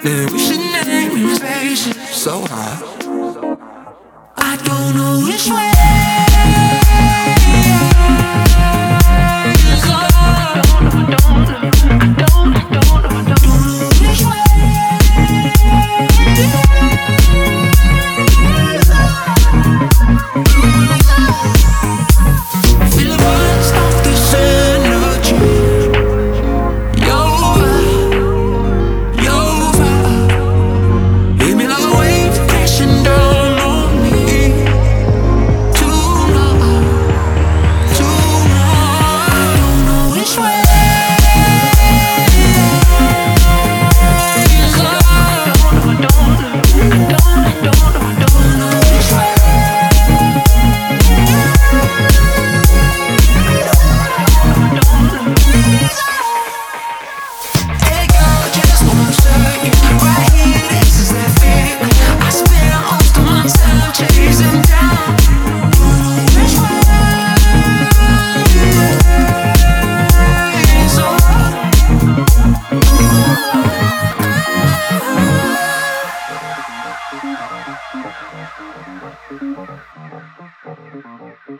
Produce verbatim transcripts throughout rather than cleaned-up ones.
Maybe we should name a spaceship so high. I don't know which way is up. I don't know, I don't know, I don't know, I don't know, I don't know which way is up. Feel the burst of this energy.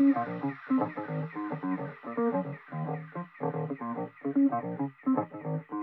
Thank you.